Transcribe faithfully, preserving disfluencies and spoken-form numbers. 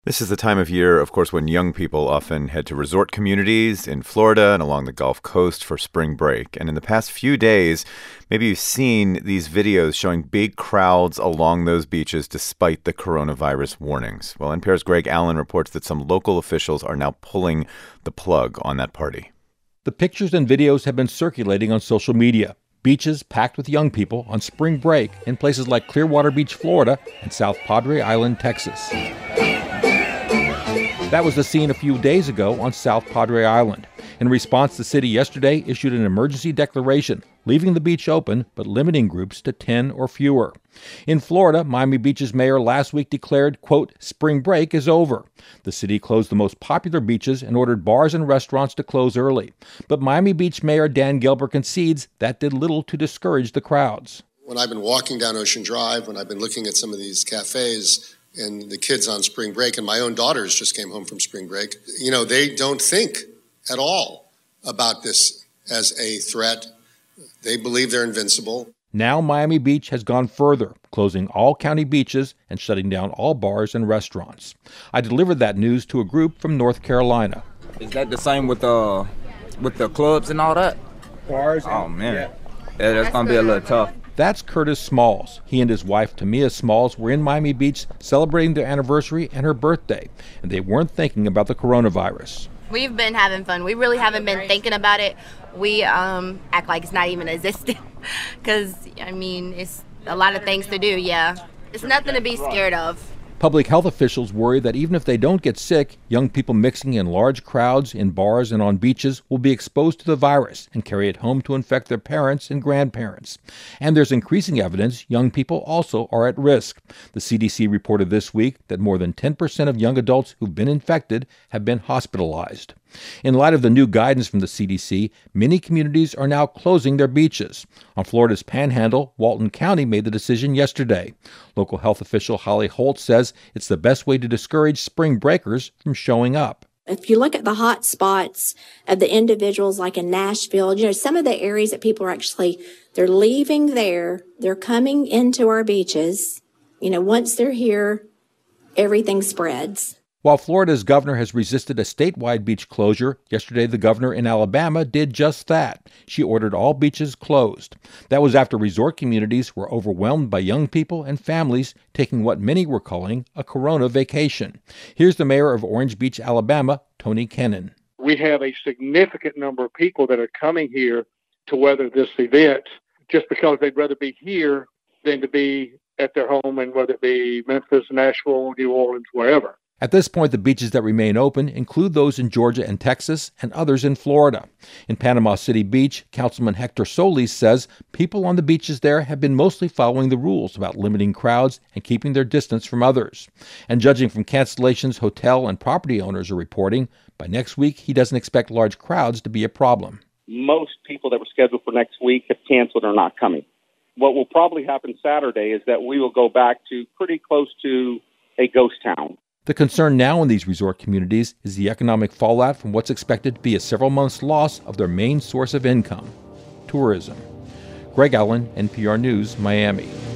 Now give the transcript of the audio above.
This is the time of year, of course, when young people often head to resort communities in Florida and along the Gulf Coast for spring break. And in the past few days, maybe you've seen these videos showing big crowds along those beaches despite the coronavirus warnings. Well, N P R's Greg Allen reports that some local officials are now pulling the plug on that party. The pictures and videos have been circulating on social media. Beaches packed with young people on spring break in places like Clearwater Beach, Florida, and South Padre Island, Texas. That was the scene a few days ago on South Padre Island. In response, the city yesterday issued an emergency declaration, leaving the beach open but limiting groups to ten or fewer. In Florida, Miami Beach's mayor last week declared, quote, spring break is over. The city closed the most popular beaches and ordered bars and restaurants to close early. But Miami Beach Mayor Dan Gelber concedes that did little to discourage the crowds. When I've been walking down Ocean Drive, when I've been looking at some of these cafes and the kids on spring break, and my own daughters just came home from spring break, you know, they don't think at all about this as a threat. They believe they're invincible. Now Miami Beach has gone further, closing all county beaches and shutting down all bars and restaurants. I delivered that news to a group from North Carolina. Is that the same with uh with the clubs and all that? Bars? Oh, man. Yeah, yeah that's going to be a little tough. That's Curtis Smalls. He and his wife, Tamia Smalls, were in Miami Beach celebrating their anniversary and her birthday, and they weren't thinking about the coronavirus. We've been having fun. We really haven't been thinking about it. We um, act like it's not even existing because, I mean, it's a lot of things to do, yeah. It's nothing to be scared of. Public health officials worry that even if they don't get sick, young people mixing in large crowds in bars and on beaches will be exposed to the virus and carry it home to infect their parents and grandparents. And there's increasing evidence young people also are at risk. The C D C reported this week that more than ten percent of young adults who've been infected have been hospitalized. In light of the new guidance from the C D C, many communities are now closing their beaches. On Florida's Panhandle, Walton County made the decision yesterday. Local health official Holly Holt says it's the best way to discourage spring breakers from showing up. If you look at the hot spots of the individuals like in Nashville, you know, some of the areas that people are actually, they're leaving there, they're coming into our beaches. You know, once they're here, everything spreads. While Florida's governor has resisted a statewide beach closure, yesterday the governor in Alabama did just that. She ordered all beaches closed. That was after resort communities were overwhelmed by young people and families taking what many were calling a corona vacation. Here's the mayor of Orange Beach, Alabama, Tony Kennon. We have a significant number of people that are coming here to weather this event just because they'd rather be here than to be at their home, and whether it be Memphis, Nashville, New Orleans, wherever. At this point, the beaches that remain open include those in Georgia and Texas and others in Florida. In Panama City Beach, Councilman Hector Solis says people on the beaches there have been mostly following the rules about limiting crowds and keeping their distance from others. And judging from cancellations hotel and property owners are reporting, by next week he doesn't expect large crowds to be a problem. Most people that were scheduled for next week have canceled or not coming. What will probably happen Saturday is that we will go back to pretty close to a ghost town. The concern now in these resort communities is the economic fallout from what's expected to be a several months loss of their main source of income, tourism. Greg Allen, N P R News, Miami.